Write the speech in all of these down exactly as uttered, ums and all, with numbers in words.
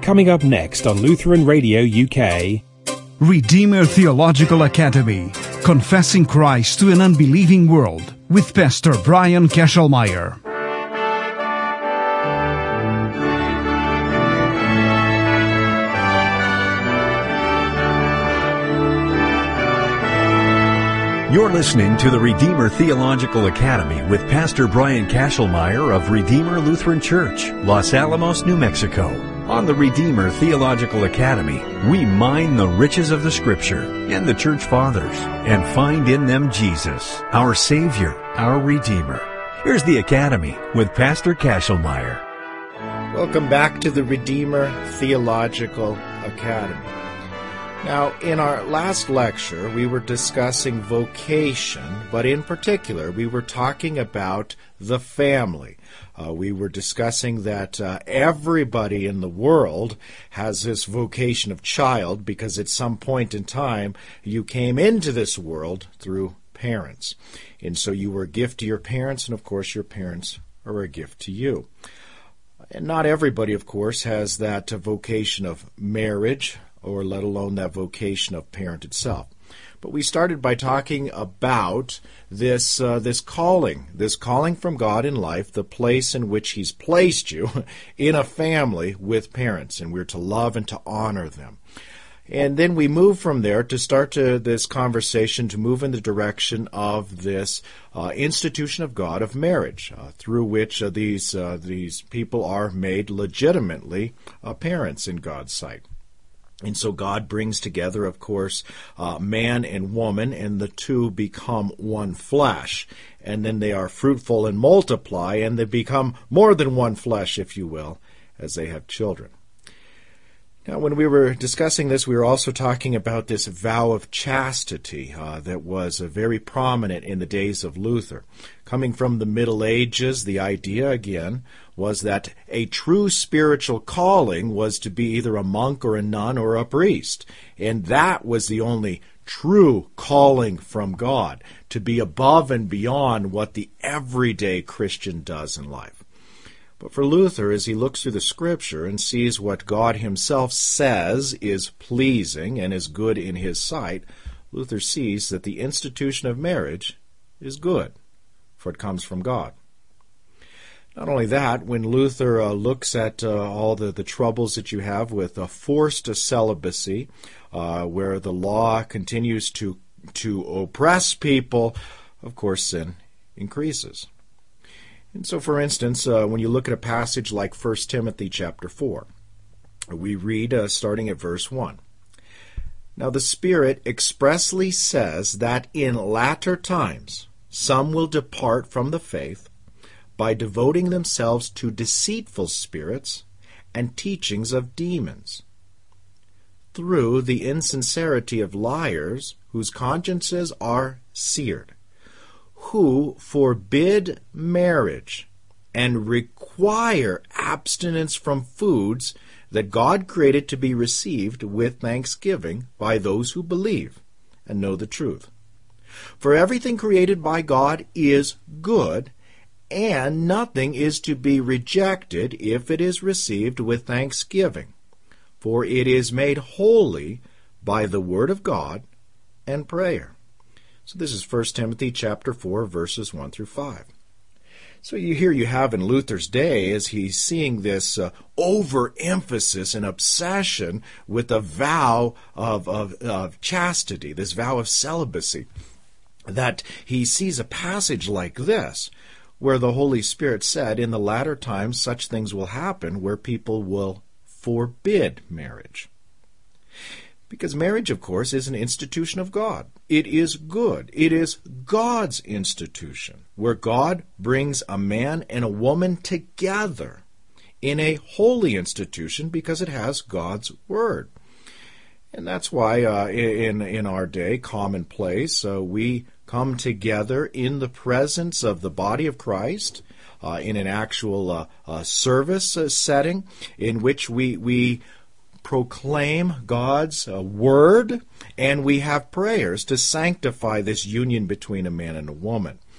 Coming up next on Lutheran Radio U K. Redeemer Theological Academy, Confessing Christ to an Unbelieving World, with Pastor Brian Kesselmeyer. You're listening to the Redeemer Theological Academy with Pastor Brian Kesselmeyer of Redeemer Lutheran Church, Los Alamos, New Mexico. On the Redeemer Theological Academy, we mine the riches of the Scripture and the Church Fathers and find in them Jesus, our Savior, our Redeemer. Here's the Academy with Pastor Kesselmeyer. Welcome back to the Redeemer Theological Academy. Now, in our last lecture, we were discussing vocation, but in particular, we were talking about the family. Uh, we were discussing that uh, everybody in the world has this vocation of child because at some point in time, you came into this world through parents. And so you were a gift to your parents, and of course, your parents are a gift to you. And not everybody, of course, has that uh, vocation of marriage, or let alone that vocation of parent itself. But we started by talking about this uh, this calling, this calling from God in life, the place in which He's placed you in a family with parents, and we're to love and to honor them. And then we move from there to start to this conversation to move in the direction of this uh, institution of God of marriage, uh, through which uh, these uh, these people are made legitimately uh, parents in God's sight. And so God brings together, of course, uh, man and woman, and the two become one flesh. And then they are fruitful and multiply, and they become more than one flesh, if you will, as they have children. Now, when we were discussing this, we were also talking about this vow of chastity uh, that was uh, very prominent in the days of Luther. Coming from the Middle Ages, the idea, again, was that a true spiritual calling was to be either a monk or a nun or a priest. And that was the only true calling from God, to be above and beyond what the everyday Christian does in life. But for Luther, as he looks through the Scripture and sees what God Himself says is pleasing and is good in His sight, Luther sees that the institution of marriage is good, for it comes from God. Not only that, when Luther uh, looks at uh, all the, the troubles that you have with uh, forced celibacy, uh, where the law continues to, to oppress people, of course, sin increases. And so, for instance, uh, when you look at a passage like First Timothy chapter four, we read uh, starting at verse one. Now the Spirit expressly says that in latter times some will depart from the faith by devoting themselves to deceitful spirits and teachings of demons, through the insincerity of liars whose consciences are seared, who forbid marriage and require abstinence from foods that God created to be received with thanksgiving by those who believe and know the truth. For everything created by God is good, and nothing is to be rejected if it is received with thanksgiving, for it is made holy by the word of God and prayer. So this is First Timothy chapter four, verses one through five. So you here you have in Luther's day, as he's seeing this uh, overemphasis and obsession with a vow of, of, of chastity, this vow of celibacy, that he sees a passage like this, where the Holy Spirit said, in the latter times such things will happen, where people will forbid marriage. Because marriage, of course, is an institution of God. It is good. It is God's institution, where God brings a man and a woman together in a holy institution because it has God's Word. And that's why uh, in, in our day, commonplace, uh, we come together in the presence of the body of Christ, uh, in an actual uh, uh, service uh, setting in which we we proclaim God's uh, Word, and we have prayers to sanctify this union between a man and a woman.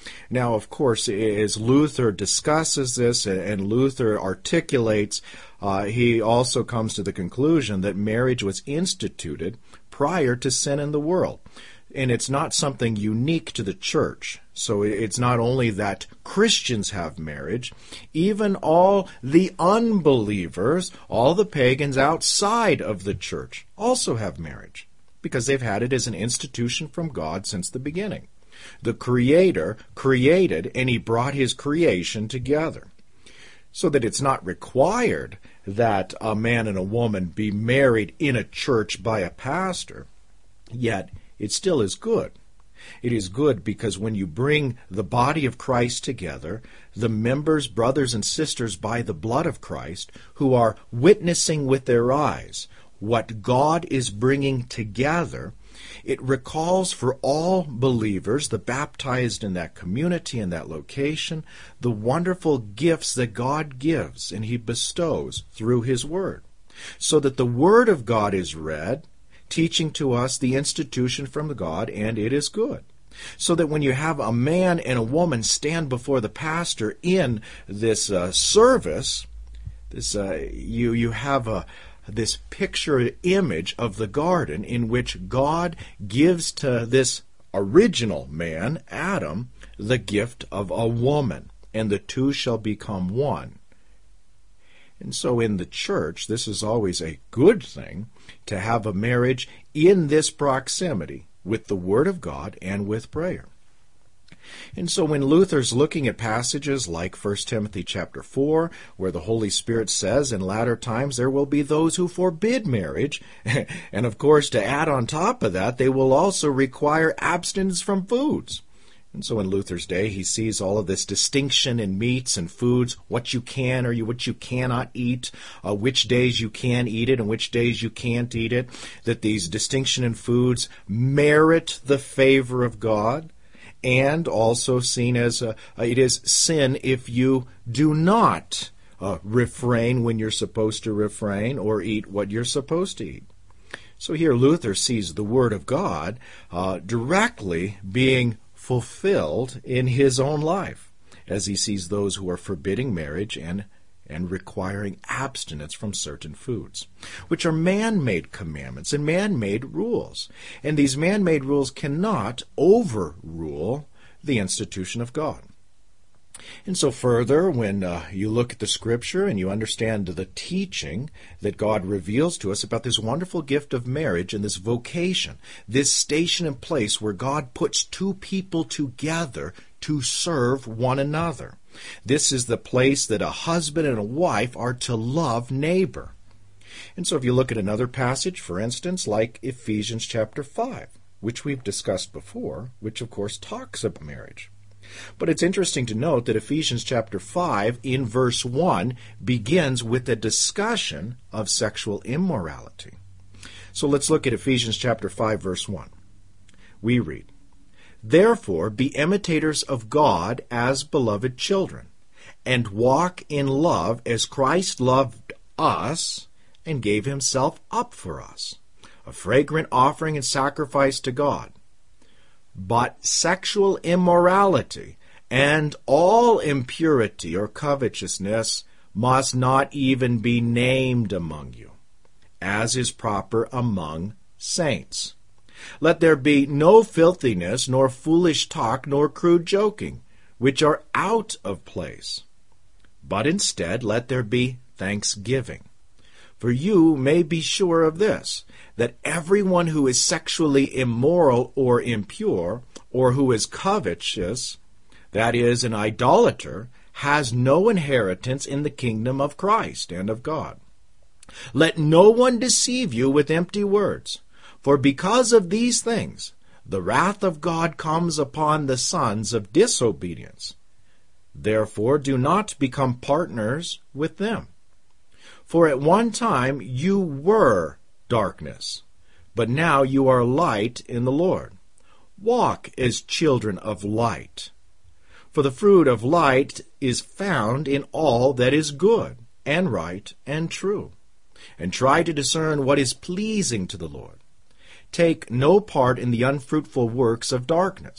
Now, of course, as Luther discusses this and Luther articulates, uh, he also comes to the conclusion that marriage was instituted prior to sin in the world. And it's not something unique to the church. So it's not only that Christians have marriage, even all the unbelievers, all the pagans outside of the church also have marriage, because they've had it as an institution from God since the beginning. The Creator created, and He brought His creation together. So that it's not required that a man and a woman be married in a church by a pastor, yet it still is good. It is good because when you bring the body of Christ together, the members, brothers and sisters by the blood of Christ, who are witnessing with their eyes what God is bringing together, it recalls for all believers, the baptized in that community, in that location, the wonderful gifts that God gives and He bestows through His Word. So that the Word of God is read, teaching to us the institution from God, and it is good. So that when you have a man and a woman stand before the pastor in this uh, service, this uh, you you have a this picture image of the garden in which God gives to this original man, Adam, the gift of a woman, and the two shall become one. And so in the church, this is always a good thing to have a marriage in this proximity with the Word of God and with prayer. And so when Luther's looking at passages like First Timothy chapter four, where the Holy Spirit says in latter times there will be those who forbid marriage, and of course to add on top of that, they will also require abstinence from foods. And so in Luther's day, he sees all of this distinction in meats and foods, what you can or you, what you cannot eat, uh, which days you can eat it and which days you can't eat it, that these distinction in foods merit the favor of God, and also seen as a, it is sin if you do not uh, refrain when you're supposed to refrain or eat what you're supposed to eat. So here Luther sees the Word of God uh, directly being fulfilled in his own life, as he sees those who are forbidding marriage and and requiring abstinence from certain foods, which are man-made commandments and man-made rules. And these man-made rules cannot overrule the institution of God. And so further, when uh, you look at the Scripture and you understand the teaching that God reveals to us about this wonderful gift of marriage and this vocation, this station and place where God puts two people together to serve one another. This is the place that a husband and a wife are to love neighbor. And so if you look at another passage, for instance, like Ephesians chapter five, which we've discussed before, which of course talks about marriage. But it's interesting to note that Ephesians chapter five in verse one begins with a discussion of sexual immorality. So let's look at Ephesians chapter five verse one. We read, "Therefore be imitators of God as beloved children, and walk in love as Christ loved us and gave Himself up for us, a fragrant offering and sacrifice to God. But sexual immorality and all impurity or covetousness must not even be named among you, as is proper among saints. Let there be no filthiness, nor foolish talk, nor crude joking, which are out of place. But instead let there be thanksgiving. For you may be sure of this, that everyone who is sexually immoral or impure, or who is covetous, that is, an idolater, has no inheritance in the kingdom of Christ and of God. Let no one deceive you with empty words, for because of these things the wrath of God comes upon the sons of disobedience. Therefore do not become partners with them. For at one time you were darkness, but now you are light in the Lord. Walk as children of light. For the fruit of light is found in all that is good and right and true. And try to discern what is pleasing to the Lord. Take no part in the unfruitful works of darkness,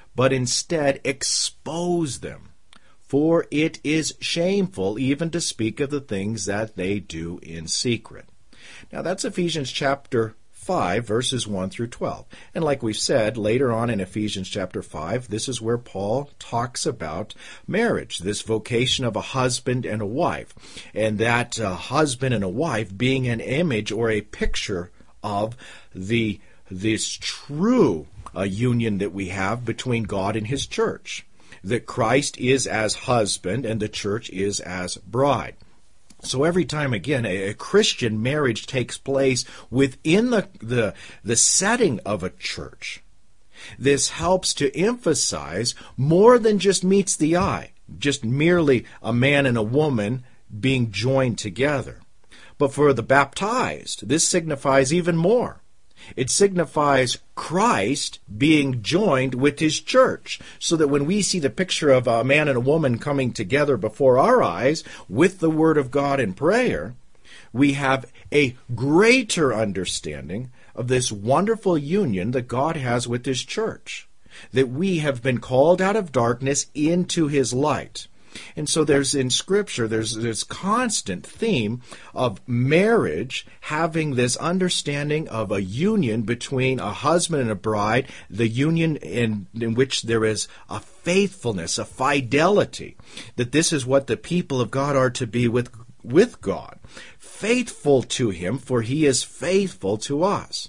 but instead expose them. For it is shameful even to speak of the things that they do in secret. Now that's Ephesians chapter five, verses one through twelve. And like we've said, later on in Ephesians chapter five, this is where Paul talks about marriage, this vocation of a husband and a wife, and that uh, husband and a wife being an image or a picture of the this true uh, union that we have between God and His church, that Christ is as husband and the church is as bride. So every time, again, a, a Christian marriage takes place within the, the, the setting of a church, this helps to emphasize more than just meets the eye, just merely a man and a woman being joined together. But for the baptized, this signifies even more. It signifies Christ being joined with His church, so that when we see the picture of a man and a woman coming together before our eyes with the Word of God in prayer, we have a greater understanding of this wonderful union that God has with His church, that we have been called out of darkness into His light. And so there's in Scripture, there's this constant theme of marriage having this understanding of a union between a husband and a bride, the union in, in which there is a faithfulness, a fidelity, that this is what the people of God are to be with, with God, faithful to Him, for He is faithful to us.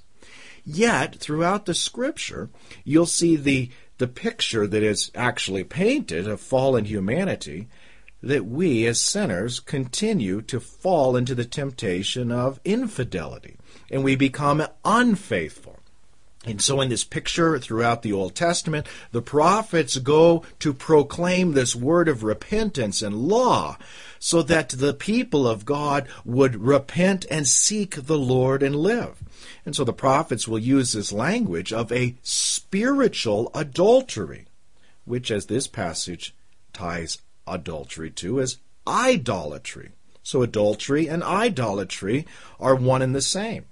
Yet, throughout the Scripture, you'll see the the picture that is actually painted of fallen humanity, that we as sinners continue to fall into the temptation of infidelity, and we become unfaithful. And so in this picture throughout the Old Testament, the prophets go to proclaim this word of repentance and law, so that the people of God would repent and seek the Lord and live. And so the prophets will use this language of a spiritual adultery, which, as this passage ties adultery to, is idolatry. So adultery and idolatry are one and the same.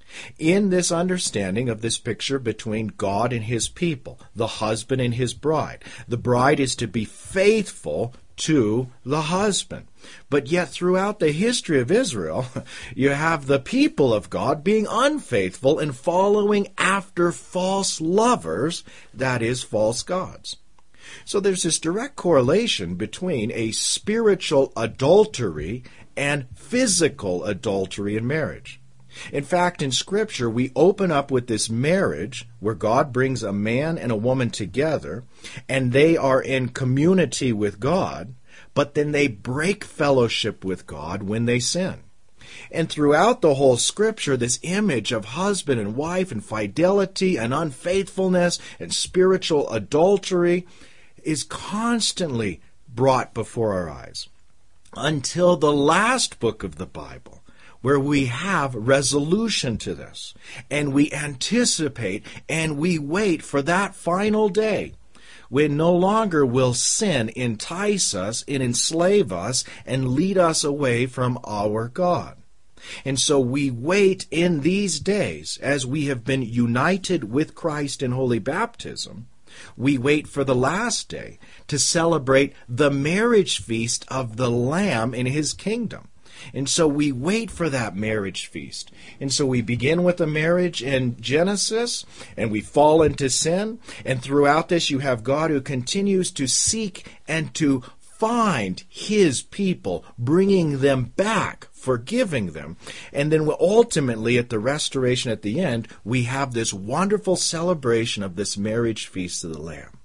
In this understanding of this picture between God and His people, the husband and his bride, the bride is to be faithful to the husband. But yet throughout the history of Israel, you have the people of God being unfaithful and following after false lovers, that is, false gods. So there's this direct correlation between a spiritual adultery and physical adultery in marriage. In fact, in Scripture, we open up with this marriage where God brings a man and a woman together, and they are in community with God, but then they break fellowship with God when they sin. And throughout the whole Scripture, this image of husband and wife and fidelity and unfaithfulness and spiritual adultery is constantly brought before our eyes, until the last book of the Bible, where we have resolution to this, and we anticipate and we wait for that final day when no longer will sin entice us and enslave us and lead us away from our God. And so we wait in these days, as we have been united with Christ in holy baptism, we wait for the last day to celebrate the marriage feast of the Lamb in His kingdom. And so we wait for that marriage feast. And so we begin with a marriage in Genesis, and we fall into sin. And throughout this, you have God who continues to seek and to find His people, bringing them back, forgiving them. And then ultimately, at the restoration at the end, we have this wonderful celebration of this marriage feast of the Lamb.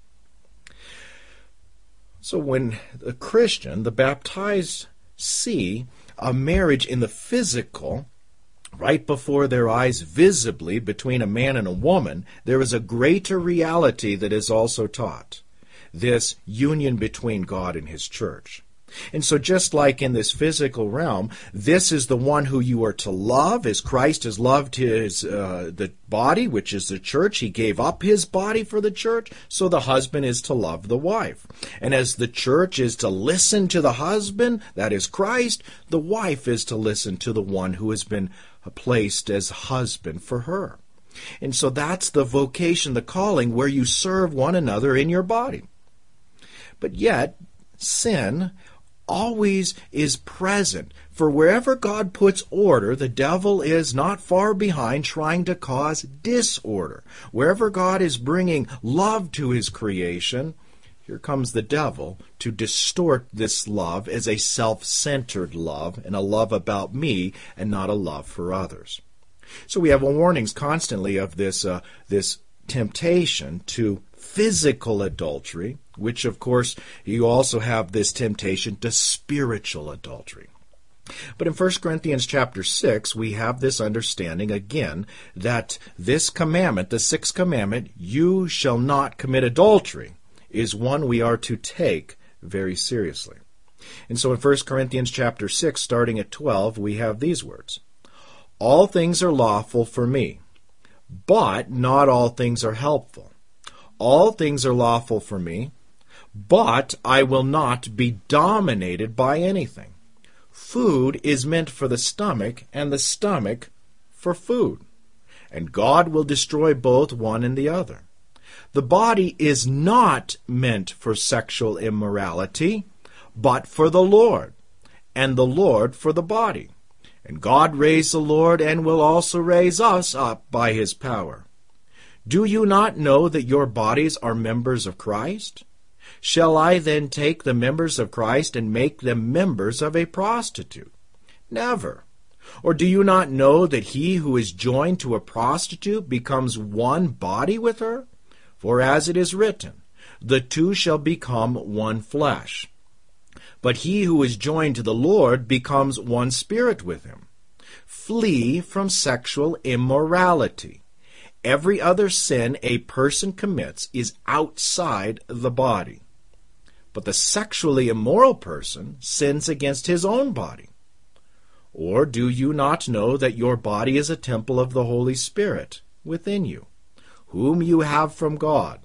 So when the Christian, the baptized, see a marriage in the physical, right before their eyes visibly between a man and a woman, there is a greater reality that is also taught. This union between God and His church. And so just like in this physical realm, this is the one who you are to love, as Christ has loved his uh, the body, which is the church. He gave up His body for the church, so the husband is to love the wife. And as the church is to listen to the husband, that is Christ, the wife is to listen to the one who has been placed as husband for her. And so that's the vocation, the calling, where you serve one another in your body. But yet, sin always is present. For wherever God puts order, the devil is not far behind trying to cause disorder. Wherever God is bringing love to his creation, here comes the devil to distort this love as a self-centered love and a love about me and not a love for others. So we have warnings constantly of this, uh, this temptation to physical adultery, which of course you also have this temptation to spiritual adultery. But in First Corinthians chapter six, we have this understanding again that this commandment, the sixth commandment, you shall not commit adultery, is one we are to take very seriously. And so in First Corinthians chapter six, starting at twelve, we have these words. All things are lawful for me, but not all things are helpful. All things are lawful for me, but I will not be dominated by anything. Food is meant for the stomach, and the stomach for food. And God will destroy both one and the other. The body is not meant for sexual immorality, but for the Lord, and the Lord for the body. And God raised the Lord and will also raise us up by his power. Do you not know that your bodies are members of Christ? Shall I then take the members of Christ and make them members of a prostitute? Never. Or do you not know that he who is joined to a prostitute becomes one body with her? For as it is written, the two shall become one flesh. But he who is joined to the Lord becomes one spirit with him. Flee from sexual immorality. Every other sin a person commits is outside the body. But the sexually immoral person sins against his own body. Or do you not know that your body is a temple of the Holy Spirit within you, whom you have from God?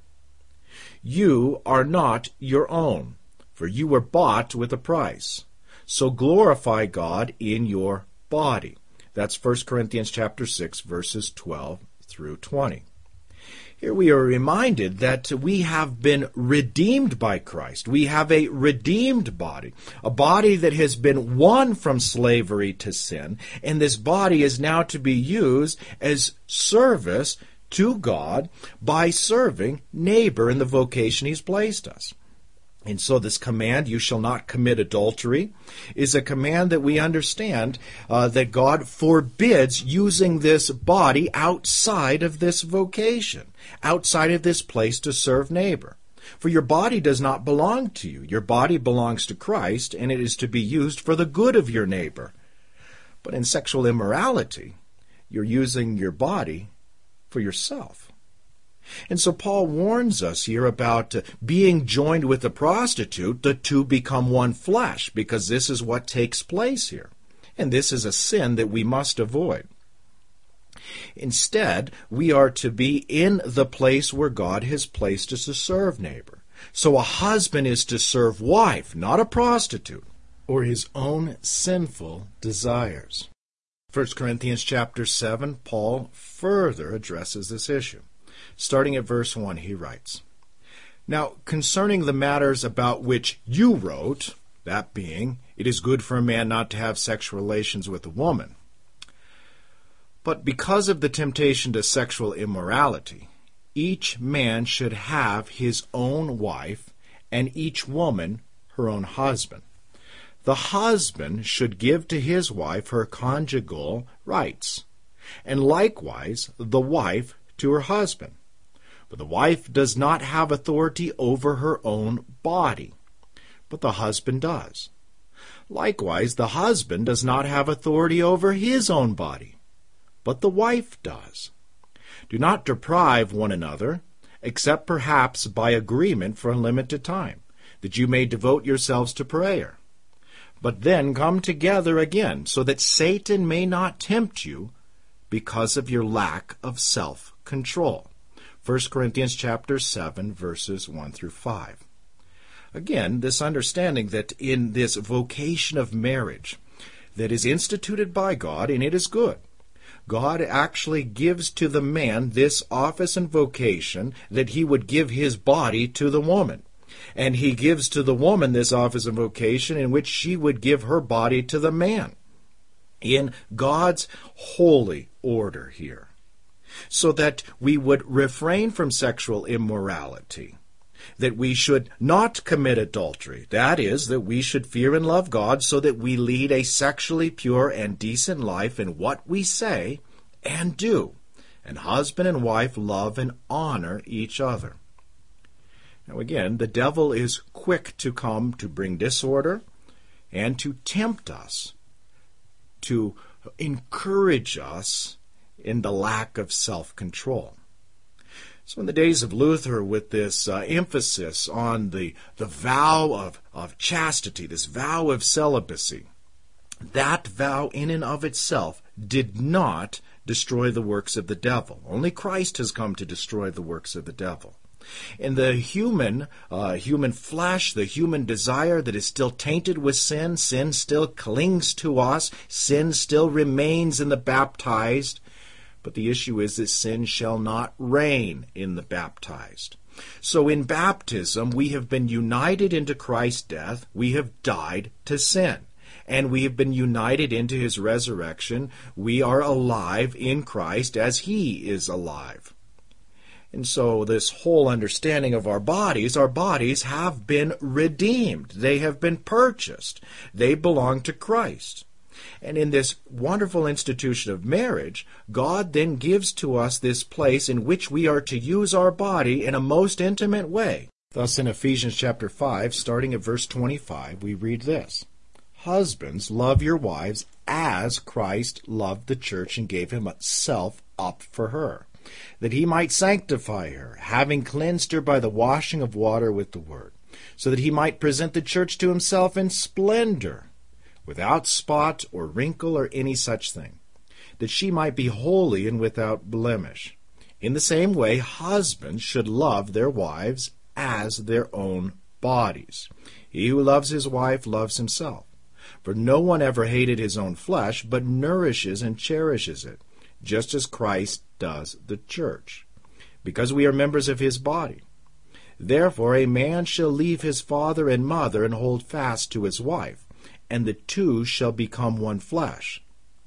You are not your own, for you were bought with a price. So glorify God in your body. That's First Corinthians chapter six, verses twelve through twenty. Here we are reminded that we have been redeemed by Christ. We have a redeemed body, a body that has been won from slavery to sin, and this body is now to be used as service to God by serving neighbor in the vocation he's placed us. And so this command, you shall not commit adultery, is a command that we understand uh, that God forbids using this body outside of this vocation, outside of this place to serve neighbor. For your body does not belong to you. Your body belongs to Christ, and it is to be used for the good of your neighbor. But in sexual immorality, you're using your body for yourself. And so Paul warns us here about uh, being joined with a prostitute, the two become one flesh, because this is what takes place here. And this is a sin that we must avoid. Instead, we are to be in the place where God has placed us to serve neighbor. So a husband is to serve wife, not a prostitute, or his own sinful desires. First Corinthians chapter seven, Paul further addresses this issue. Starting at verse one, he writes, Now, concerning the matters about which you wrote, that being, it is good for a man not to have sexual relations with a woman. But because of the temptation to sexual immorality, each man should have his own wife, and each woman her own husband. The husband should give to his wife her conjugal rights, and likewise the wife to her husband. But the wife does not have authority over her own body, but the husband does. Likewise, the husband does not have authority over his own body, but the wife does. Do not deprive one another, except perhaps by agreement for a limited time, that you may devote yourselves to prayer. But then come together again, so that Satan may not tempt you because of your lack of self-control. First Corinthians chapter seven, verses one through five. Again, this understanding that in this vocation of marriage that is instituted by God, and it is good, God actually gives to the man this office and vocation that he would give his body to the woman. And he gives to the woman this office and vocation in which she would give her body to the man, in God's holy order here, so that we would refrain from sexual immorality, that we should not commit adultery, that is, that we should fear and love God so that we lead a sexually pure and decent life in what we say and do, and husband and wife love and honor each other. Now again, the devil is quick to come to bring disorder and to tempt us, to encourage us in the lack of self-control. So in the days of Luther, with this uh, emphasis on the, the vow of, of chastity, this vow of celibacy, that vow in and of itself did not destroy the works of the devil. Only Christ has come to destroy the works of the devil. In the human, uh, human flesh, the human desire that is still tainted with sin, sin still clings to us, sin still remains in the baptized, but the issue is that sin shall not reign in the baptized. So in baptism, we have been united into Christ's death, we have died to sin, and we have been united into his resurrection. We are alive in Christ as he is alive. And so this whole understanding of our bodies, our bodies have been redeemed. They have been purchased. They belong to Christ. And in this wonderful institution of marriage, God then gives to us this place in which we are to use our body in a most intimate way. Thus in Ephesians chapter five, starting at verse twenty-five, we read this: Husbands, love your wives as Christ loved the church and gave himself up for her, that he might sanctify her, having cleansed her by the washing of water with the word, so that he might present the church to himself in splendor, without spot or wrinkle or any such thing, that she might be holy and without blemish. In the same way, husbands should love their wives as their own bodies. He who loves his wife loves himself. For no one ever hated his own flesh, but nourishes and cherishes it, just as Christ does the church, because we are members of his body. Therefore a man shall leave his father and mother and hold fast to his wife, and the two shall become one flesh.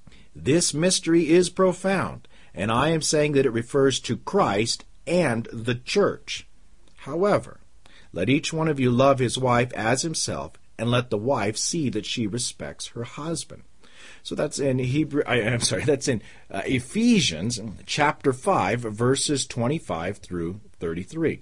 This mystery is profound, and I am saying that it refers to Christ and the church. However, let each one of you love his wife as himself, and let the wife see that she respects her husband. So that's in Hebrew. I, I'm sorry. That's in uh, Ephesians chapter five, verses twenty-five through thirty-three.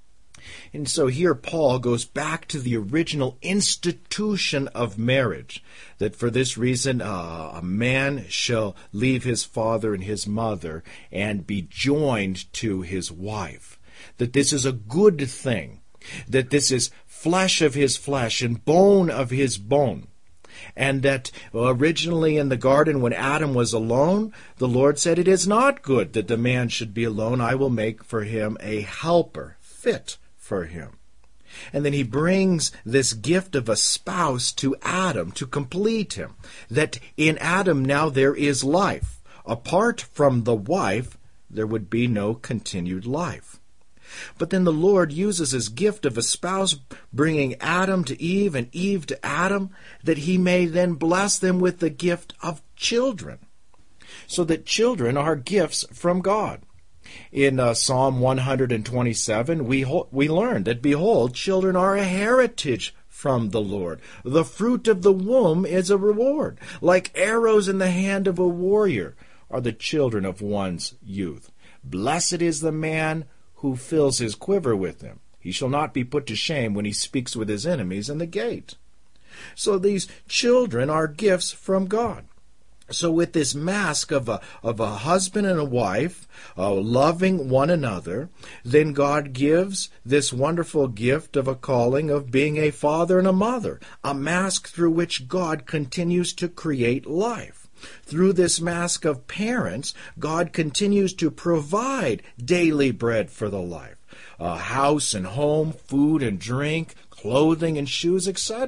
And so here Paul goes back to the original institution of marriage, that for this reason uh, a man shall leave his father and his mother and be joined to his wife, that this is a good thing, that this is flesh of his flesh and bone of his bone. And that originally in the garden when Adam was alone, the Lord said, "It is not good that the man should be alone. I will make for him a helper fit for him." And then he brings this gift of a spouse to Adam to complete him, that in Adam now there is life. Apart from the wife, there would be no continued life. But then the Lord uses his gift of a spouse, bringing Adam to Eve and Eve to Adam, that he may then bless them with the gift of children, so that children are gifts from God. In uh, Psalm one twenty-seven, we, ho- we learn that, behold, children are a heritage from the Lord. The fruit of the womb is a reward. Like arrows in the hand of a warrior are the children of one's youth. Blessed is the man who fills his quiver with them. He shall not be put to shame when he speaks with his enemies in the gate. So these children are gifts from God. So with this mask of a, of a husband and a wife uh, loving one another, then God gives this wonderful gift of a calling of being a father and a mother, a mask through which God continues to create life. Through this mask of parents, God continues to provide daily bread for the life, a house and home, food and drink, clothing and shoes, et cetera.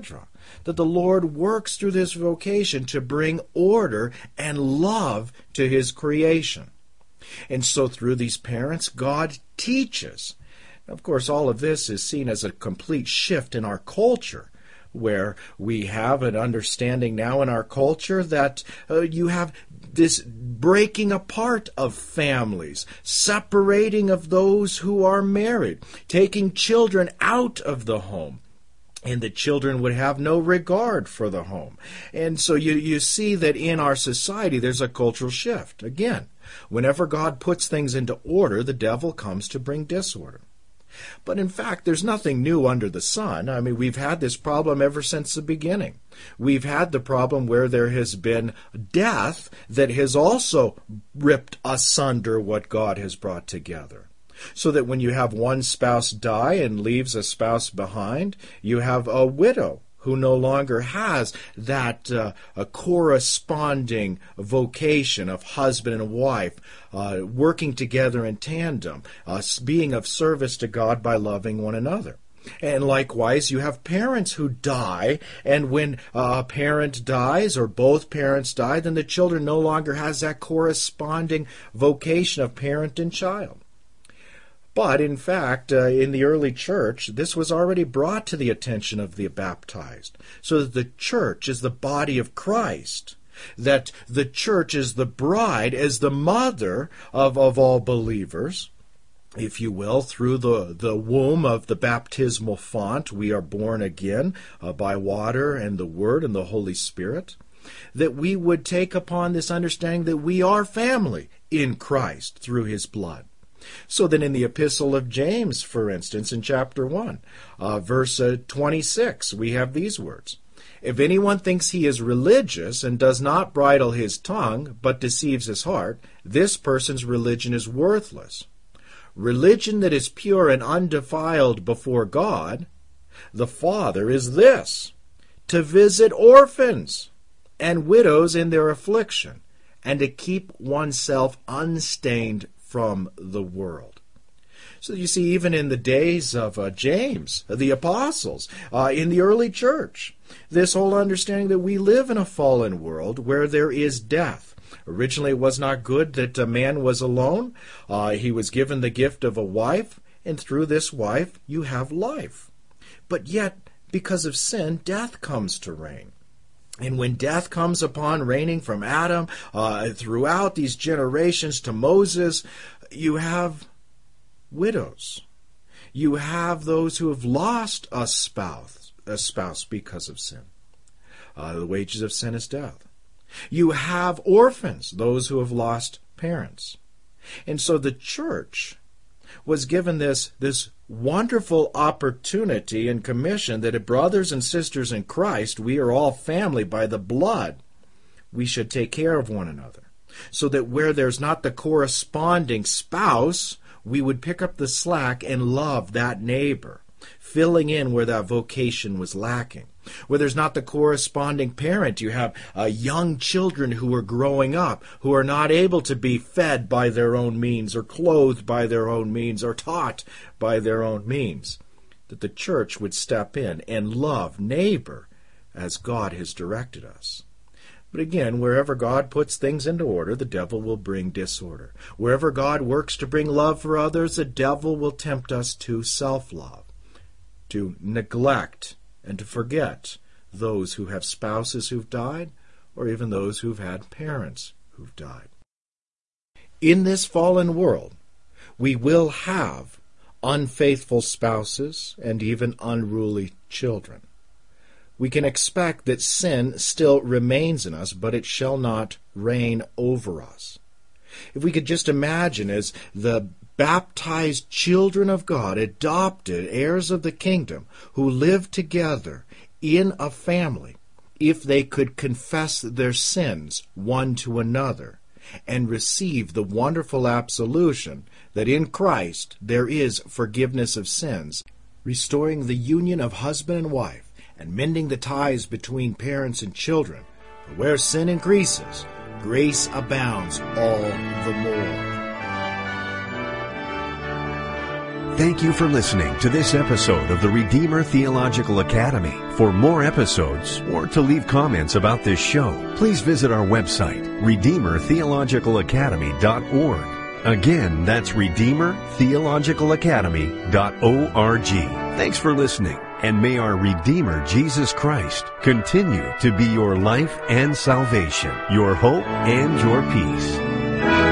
that the Lord works through this vocation to bring order and love to His creation. And so through these parents, God teaches. Of course, all of this is seen as a complete shift in our culture, where we have an understanding now in our culture that uh, you have this breaking apart of families, separating of those who are married, taking children out of the home. And the children would have no regard for the home. And so you, you see that in our society there's a cultural shift. Again, whenever God puts things into order, the devil comes to bring disorder. But in fact, there's nothing new under the sun. I mean, we've had this problem ever since the beginning. We've had the problem where there has been death that has also ripped asunder what God has brought together. So that when you have one spouse die and leaves a spouse behind, you have a widow who no longer has that uh, a corresponding vocation of husband and wife uh, working together in tandem, uh, being of service to God by loving one another. And likewise, you have parents who die, and when a parent dies or both parents die, then the children no longer has that corresponding vocation of parent and child. But, in fact, uh, in the early church, this was already brought to the attention of the baptized, so that the church is the body of Christ, that the church is the bride, as the mother of, of all believers, if you will, through the, the womb of the baptismal font, we are born again uh, by water and the Word and the Holy Spirit, that we would take upon this understanding that we are family in Christ through His blood. So then in the Epistle of James, for instance, in chapter one, uh, verse uh, twenty-six, we have these words. If anyone thinks he is religious and does not bridle his tongue, but deceives his heart, this person's religion is worthless. Religion that is pure and undefiled before God, the Father, is this, to visit orphans and widows in their affliction, and to keep oneself unstained from the world. So you see, even in the days of uh, James, the apostles, uh, in the early church, this whole understanding that we live in a fallen world where there is death. Originally, it was not good that a man was alone. Uh, he was given the gift of a wife, and through this wife, you have life. But yet, because of sin, death comes to reign. And when death comes upon reigning from Adam uh, throughout these generations to Moses, you have widows. You have those who have lost a spouse, a spouse because of sin. Uh, the wages of sin is death. You have orphans, those who have lost parents. And so the church was given this, this wonderful opportunity and commission that, as brothers and sisters in Christ, we are all family by the blood. We should take care of one another, so that where there's not the corresponding spouse, we would pick up the slack and love that neighbor, filling in where that vocation was lacking. Where there's not the corresponding parent, you have uh, young children who are growing up, who are not able to be fed by their own means, or clothed by their own means, or taught by their own means. That the church would step in and love neighbor as God has directed us. But again, wherever God puts things into order, the devil will bring disorder. Wherever God works to bring love for others, the devil will tempt us to self-love, to neglect and to forget those who have spouses who've died, or even those who've had parents who've died. In this fallen world, we will have unfaithful spouses and even unruly children. We can expect that sin still remains in us, but it shall not reign over us. If we could just imagine as the baptized children of God, adopted heirs of the kingdom, who live together in a family, if they could confess their sins one to another and receive the wonderful absolution that in Christ there is forgiveness of sins, restoring the union of husband and wife, and mending the ties between parents and children. For where sin increases, grace abounds all the more. Thank you for listening to this episode of the Redeemer Theological Academy. For more episodes or to leave comments about this show, please visit our website, redeemer theological academy dot org. Again, that's redeemer theological academy dot org. Thanks for listening, and may our Redeemer Jesus Christ continue to be your life and salvation, your hope and your peace.